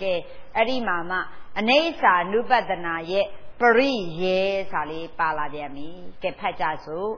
ke Adi mama Anesa Nupatana ye Pari ye Sali Pala Diami ke Pajasu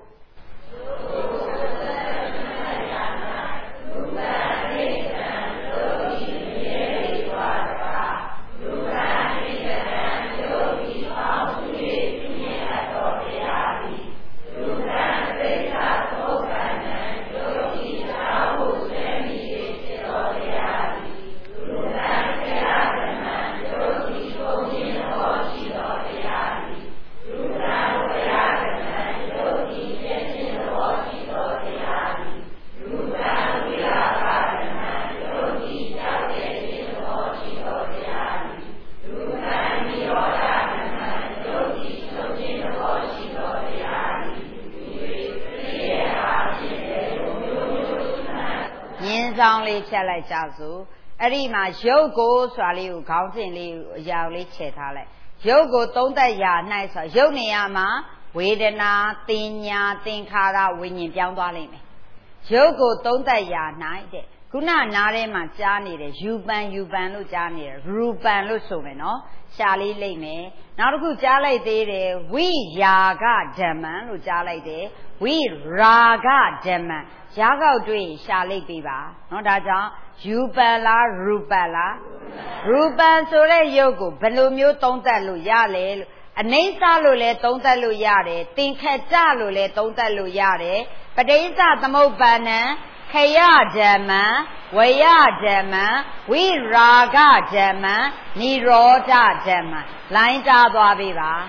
Only shall I jazu. Arima Yogo Swali, Counting Yali Chetale. Yogo don't ya nice Yoniama, Wedena, Tinya, Tinkara, winning Piandalime. Yogo don't ya night. Kuna Nare Majani, Yuban Lujani, Ruban Lusumeno, Shali Lame. Now good Jale de we Yaga German, Lujale de, we Raga German. Jaga doing Shali Biba, no daja, Jubala, Rubala, Ruban Sore Yogo, Belumio Tonta Luyale, Anesa Lule Tonta Luyare, Tinkaja Lule Tonta Luyare, but they are the Mobana, Kaya Jama, Waya Jama, we Raga Jama, Niroda Jama, Linda Babiba.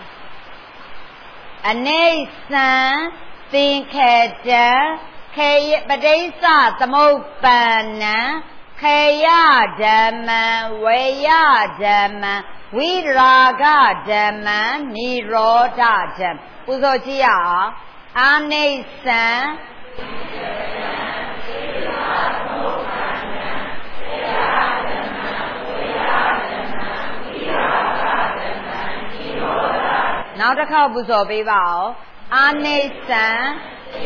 Anesa, Tinkaja. Kaya badesa tamopana kaya dama waya dama viraga dama niroda dama Uzo jiya anesa Now the cow buzo biba anesa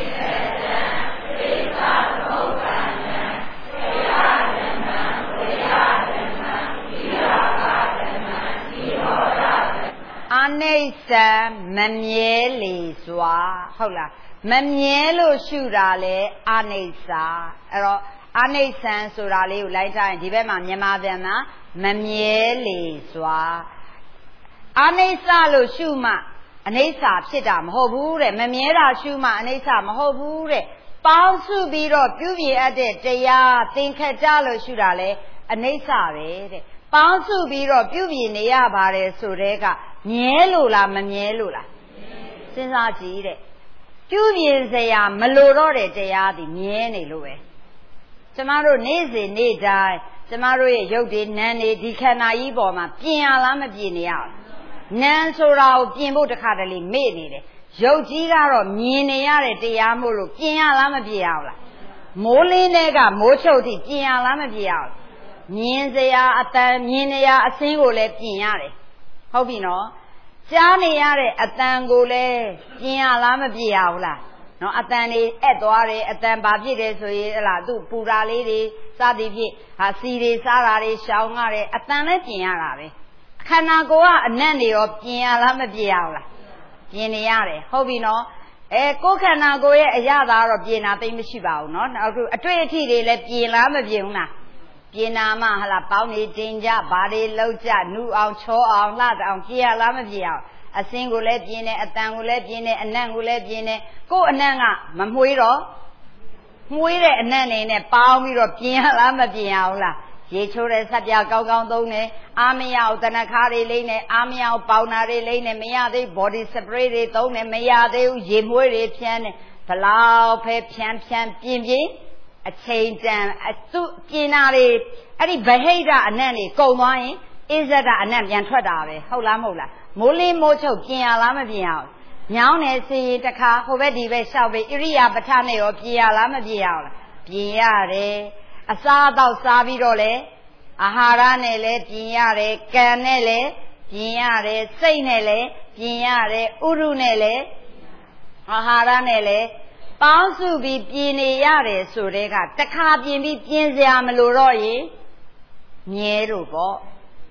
Anesa Mamieli Swa Hola Mamielo Shurale Anesa Anesa Surale Laita Dibema Yamadana Mamieli Swa Anesa Lo Shuma Anesa Pidam Hobure Mamiera Shuma Anesa Mahobure Pausu Biro Pubi Ade Dea Tinkajalo Shurale Anesa Vede Pausu Biro Pubi Nea Bare Surega Mielula Mamielula Since I did it. Pubi Zaya Maloro Dea the Miene Lue Tomorrow Nazi Ne Die Tomorrow Yodi Nani Dicana Iboma Pia Lama Pinia Nan Sora Pimbo de Cadali made it. Jojira Minia de Amulu Pia Lama Piala Moli Nega Mocho di Pia Lama Piala Nienzea Atan Minia a single Piare Hobino Janiare Atangole Pia Lama Piala No Atani Edware Atan Babide Soyela do Pura Lady Sadipi Hasiri Sarari Shaungare Atane Piare Kanagoa Nani of Pia Lama Piala Pieniare, Hobino, Kokanago, a yada or Piena Pimishiba, not a 20 let Piena Viuna. Piena Mahala Pauni, Jinja, Badi, Loja, New on Cho on Lad on Pia Lamavia, a single let Piene, a tangle let Piene, a nangle let Piene, go a nanga, Mamuiro, Muire and Nanny, a Paumi or Pia Lamavia. Ye chore Satya Gaugandone, Army out and a carry lane, Army out Paunari lane, Mayade, body separated, Tone, Mayade, Jimwere pian, Palau, Pian, Pimbi, a change and a two Pinari, any Baheda and Nanny, go mine, is that a Namian Tradave, Hola Mola, Moli Mocho, Pia Lamavia. Nyane see the car, already we shall be Iria Batane or Pia Lamavia, Piare. Asada Savirole, Aharanele, Piare, Canele, Piare, Sainele, Piare, Urunele, Aharanele, Pansu be Pineare, Surega, Takabi Pinziam Luroi, Nierubo,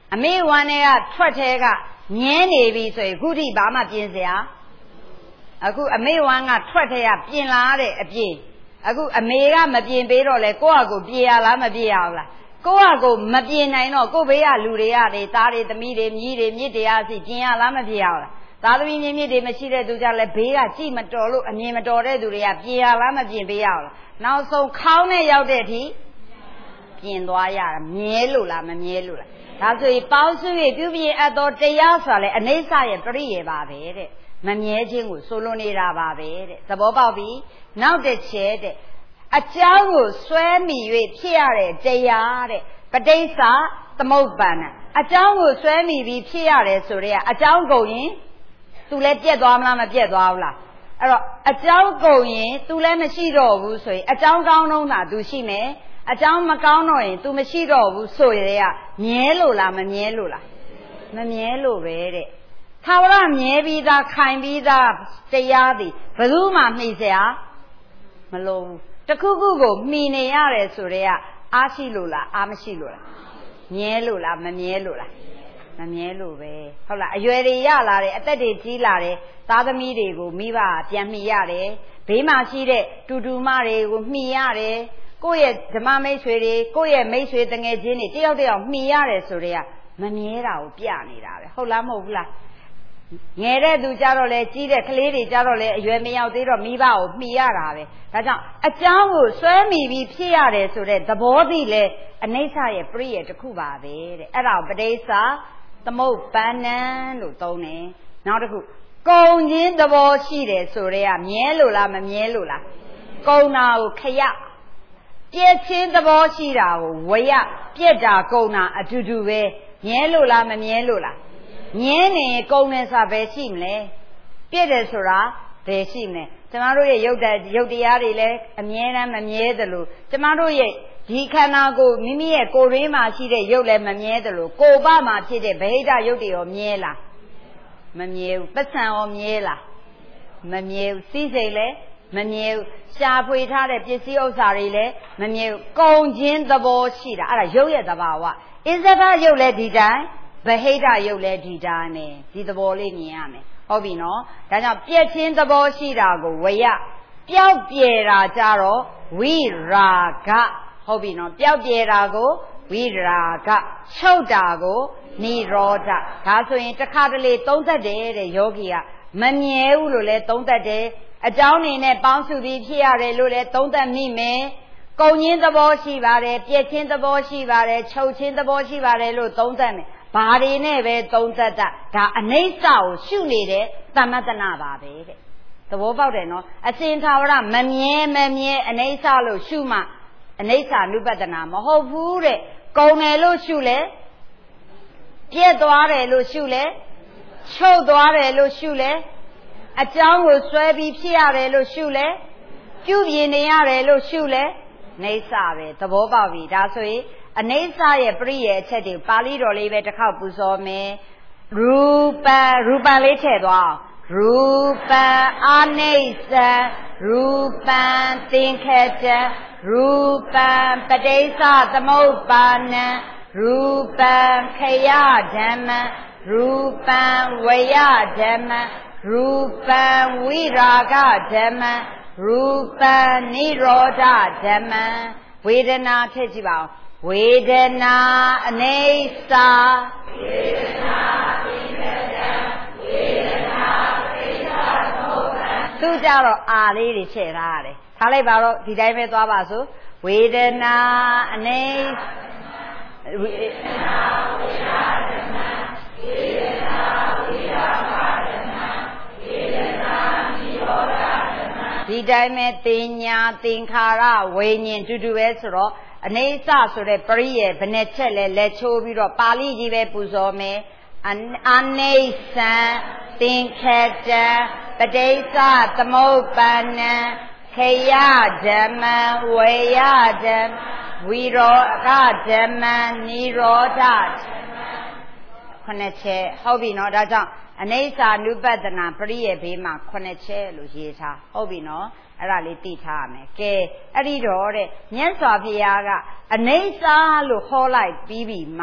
အမေဝမ်းတွေကထွက်သေးကငင်းနေပြီဆိုရင်ခုထိဘာမှပြင်စရာအခုအမေဝမ်းကထွက်သေးကပြင်လာတဲ့အပြင်အခုအမေကမပြင်ပေးတော့လေကိုယ့်ဟာကိုပြင်ရလားမပြင်ရဘူးလားကိုယ့်ဟာကိုမပြင်နိုင်တော့ကိုယ့်ဘေးကလူတွေရတယ်သားတွေသမီးတွေမြည်တွေမြစ်တရားစီပြင်ရလားမပြင်ရဘူးလားသားသမီးမြစ်တွေမရှိတဲ့သူကြလဲဘေးကကြည့်မတော်လို့အမြင်မတော်တဲ့သူတွေကပြင်ရလားမပြင်ပေးရဘူးလားနောက်ဆုံးခေါင်းနဲ့ရောက်တဲ့အထိပြင်သွားရတာမြဲလို့လားမမြဲလို့လားဒါဆိုရင်ပေါင်းစု၍ပြုပြင်အပ်သောတရားဆိုတာလေအနိစ္စရဲ့ပရိယေပါပဲတဲ့မမြဲခြင်းကိုဆိုလိုနေတာပါပဲတဲ့သဘောပေါက်ပြီနောက်တစ်ချက်တဲ့အကြောင်းကိုစွဲမိ၍ဖြစ်ရတဲ့တရားတဲ့ပဋိစ္စသမုပ္ပါဒ်အကြောင်းကိုစွဲမိပြီးဖြစ်ရတယ်ဆိုတော့အကြောင်းကုန်ရင်သူလည်းပြက်သွားမလားမပြက်သွားဘူးလားအဲ့တော့အကြောင်းကုန်ရင်သူလည်းမရှိတော့ဘူးဆိုရင်အကြောင်းကောင်းတော့သူရှိမယ်အကြောင်းမကောင်းတော့ရင် तू မရှိတော့ဘူးဆိုရင်ကမြဲလို့လားမမြဲလို့လားမမြဲလို့ပဲတဲ့သာဝရမြဲပြီးသားခိုင်ပြီးသားတရားသည်ဘယ်သူမှမှီစရာမလိုဘူးတခုခုကိုမှီနေရတယ်ဆိုတော့အားရှိလို့လားအားမရှိလို့လားမြဲလို့လားမမြဲလို့လားမမြဲလို့ပဲဟုတ်လားအရွယ်တွေရလာတယ်အသက်တွေကြီးလာတယ်သားသမီးတွေကိုမိဘပြန်မှီရတယ်ဘေးမှာရှိတဲ့တူတူမတွေကိုမှီရတယ်ကိုယ့်ရဲ့ဓမ္မမိတ်ဆွေတွေကိုယ့်ရဲ့မိတ်ဆွေတငယ်ချင်းတွေတယောက်တယောက်မှီရတယ်ဆိုတော့မမြဲတာကိုပြနေတာပဲဟုတ်လားမဟုတ်ဘူးလားငယ်တဲ့သူကြတော့လေကြီးတဲ့ကလေးတွေကြတော့လေအရွယ်မရောက်သေးတော့မိဘကိုမှီရတာပဲဒါကြောင့်အကြောင်းကိုစွဲမိပြီးဖြစ်ရတယ်ဆိုတဲ့သဘောသိလေအနိစ္စရဲ့ပရိယေတစ်ခုပါပဲတဲ့အဲ့ဒါကိုပဋိစ္စသမုပ္ပါဒ်လို့သုံးတယ်နောက်တစ်ခုကုံချင်းသဘောရှိတယ်ဆိုတော့မြဲလို့လားမမြဲလို့လားကုံတာကိုခရပြည့်ချင်းသဘောရှိတာကိုဝရပြက်တာကုံတာအတူတူပဲမြဲလို့လားမမြဲလို့လားမြဲနေကုံနေဆိုတာဘယ်ရှိမလဲပြည့်တယ်ဆိုတာဘယ်ရှိမလဲကျမတို့ရဲ့ရုပ်တရားတွေလည်းအမြဲတမ်းမမြဲသလိုကျမတို့ရဲ့ဒီခန္ဓာကိုမိမိရဲ့ကိုယ်ရင်းမှာရှိတဲ့ရုပ်လည်းမမြဲသလိုကိုယ်ပမှာဖြစ်တဲ့ဗဟိတရုပ်တွေရောမြဲလားမမြဲဘူးပစ္ဆံရောမြဲလားမမြဲဘူးစီးစိမ်လည်းမမြဲဘူးရှားဖွေထားတဲ့ပစ္စည်းဥစ္စာတွေလည်းမမြဲဘူးကုံချင်းသဘောရှိတာအဲ့ဒါရုပ်ရဲ့သဘာဝအစ္ဆဒရုပ်လည်းဒီတိုင်းဗဟိတရုပ်လည်းဒီတိုင်းပဲဒီသဘောလေးမြင်ရမယ်ဟုတ်ပြီနော်ဒါကြောင့်ပြည့်ချင်းသဘောရှိတာကိုဝရပျောက်ပြဲတာကြတော့ဝိရာဂဟုတ်ပြီနော်ပျောက်ပြဲတာကိုဝိရာဂချုပ်တာကိုနိရောဓဒါဆိုရင်တစ်ခါတလေသုံးသက်တယ်တဲ့ယောဂီကမမြဲဘူးလို့လည်းသုံးသက်တယ်အကြောင်းနေနဲ့ပေါင်းစုပြီးဖြစ်ရတယ်လို့လည်းသုံးသက်မိမယ်ကုံချင်းသဘောရှိပါတယ်ပြည့်ချင်းသဘောရှိပါတယ်ချုပ်ချင်းသဘောရှိပါတယ်လို့သုံးသက်မယ်ဘာတွေနဲ့ပဲသုံးသက်တာဒါအနိစ္စကိုရှုနေတဲ့သမတနာပါပဲတဲ့သဘောပေါက်တယ်နော်အစင်သာဝရမမြဲအနိစ္စလို့ရှုမှအနိစ္စ ानु ပတနာမဟုတ်ဘူးတဲ့ကုံတယ်လို့ရှုလဲပြက်သွားတယ်လို့ရှုလဲချုပ်သွားတယ်လို့ရှုလဲအကြောင်းကိုဆွဲပြီးဖြစ်ရတယ်လို့ရှုလဲပြုပြင်နေရတယ်လို့ရှုလဲနိစ္စပဲသဘောပေါက်ပြီဒါဆိုရင်အနိစ္စရဲ့ပရိယေအချက်တွေပါဠိတော်လေးပဲတစ်ခေါက်ပူဇော်မယ်ရူပလေးထည့်သွားရူပအနိစ္စရူပသင်္ခတရူပပဋိစ္စသမုပ္ပါဒ်ရူပခယဓမ္မရူပဝယဓမ္မရူပဝိရာဂဓမ္မရူပနိရောဓဓမ္မဝေဒနာထည့်ကြည့်ပါဦးဝေဒနာအနိစ္စဝေဒနာသင်္ခတဝေဒနာပဋိစ္စသမုပ္ပါဒ်သူကြတော့အာလေးတွေထည့်ထားရတယ်ထားလိုက်ပါတော့ဒီတိုင်းပဲသွားပါစို့ဝေဒနာအနိစ္စဝေဒနာဝိရာဓမ္မဝေဒနာဝိရာဂဓမ္မဝေဒနာနိရောဓဓမ္မဒီတိုင်းပဲတင်ညာသင်္ခါရဝိညာဉ်တူတူပဲဆိုတော့အနိစ္စဆိုတဲ့ပရိယေဘယ်နဲ့ချက်လဲလက်ချိုးပြီးတော့ပါဠိကြီးပဲပူဇော်မယ်အနိစ္စသင်္ခတပဋိစ္စသမုပ္ပါဒ်ခယဓမ္မဝေယဓမ္မဝိရောဂဓမ္မနိရောဓခုနှစ်ချက်ဟုတ်ပြီနော်ဒါကြောင့်အနိစ္စ ानु ပတနာပရိယေဘေးမှာခုနှစ်ချက်လို့ရေးထားဟုတ်ပြီနော်အဲ့ဒါလေးသိထားရမယ်ကဲအဲ့ဒီတော့တဲ့မြတ်စွာဘုရားကအနိစ္စလို့ဟောလိုက်ပြီးပြီမှ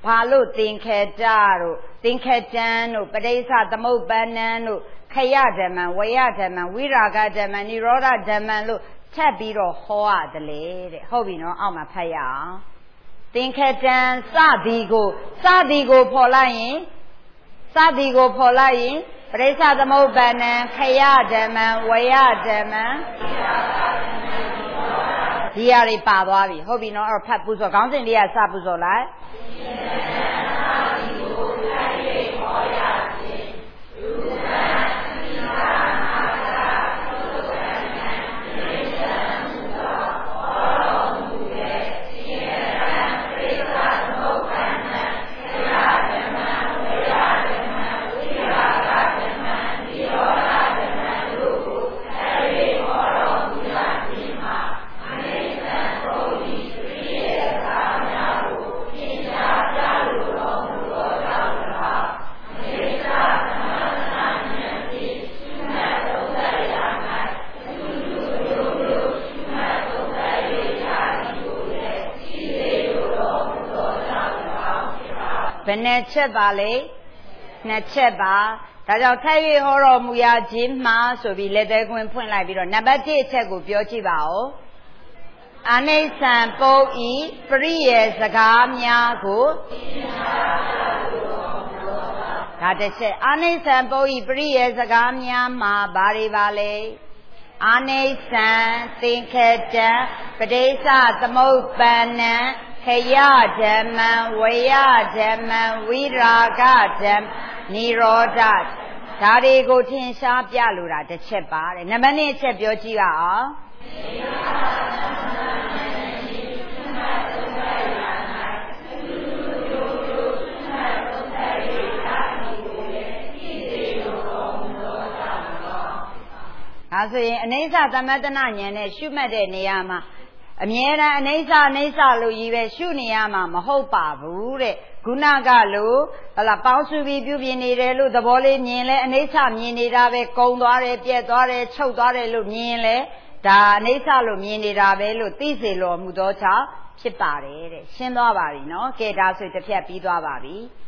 ဘာလို့သင်္ခေတတို့သင်္ခေတံတို့ပရိစ္ဆသမုပ္ပန္နံတို့ခယဓမ္မံဝေယဓမ္မံဝိရာဂဓမ္မံនិရောဓဓမ္မံလို့ထပ်ပြီးတော့ဟောရတယ်လေတဲ့ဟုတ်ပြီနော်အောက်မှာဖတ်ရအောင်သင်္ခေတံစသည်ကိုဖော်လိုက်ရင်ပရိစ္ဆသမုပ္ပန္နံခယဓမ္မံဝေယဓမ္မံဒီဟာတွေပါသွားပြီဟုတ်ပြီနော်အဲ့တော့ဖတ်ပူဇော်ခေါင်းစဉ်လေးကစပူဇော်လိုက်ဘယ်နဲ့ချက်ပါလဲနှစ်ချက်ပါဒါကြောင့်ထပ်၍ဟောတော်မူရာခြင်းမှာဆိုပြီးလက်သေးခွင်းဖွင့်လိုက်ပြီးတော့နံပါတ်1အချက်ကိုပြောကြည့်ပါဦးအနိစ္စံပုတ်ဤပရိယေစကားများကိုဒါတစ်ချက်အနိစ္စံပုတ်ဤပရိယေစကားများမှာဘာတွေပါလဲအနိစ္စံသင်္ခေတံပဋိစ္စသမုပ္ပန္နံခယဓမ္မံဝေယဓမ္မံဝိရာဂဓမ္မនិရောဓဒါတွေကိုထင်ရှားပြလိုတာတစ်ချက်ပါတဲ့နံပါတ်1အချက်ပြောကြည့်ပါအောင်ဒါဆိုရင်အနိစ္စသမတနာဉာဏ်နဲ့ရှုမှတ်တဲ့နေရာမှာအမြဲတမ်းအနိစ္စလို့ကြီးပဲရှုနေရမှာမဟုတ်ပါဘူးတဲ့ခုနကလို့ဟလာပေါင်းစုပြီးပြုပြင်နေတယ်လို့သဘောလေးမြင်လဲအနိစ္စမြင်နေတာပဲကုံသွားတယ်ပြက်သွားတယ်ချုပ်သွားတယ်လို့မြင်လဲဒါအနိစ္စလို့မြင်နေတာပဲလို့သိစေလိုမှုသောကြောင့်ဖြစ်ပါတယ်တဲ့ရှင်းသွားပါပြီနော်ကဲဒါဆိုတစ်ဖြတ်ပြီးသွားပါပြီ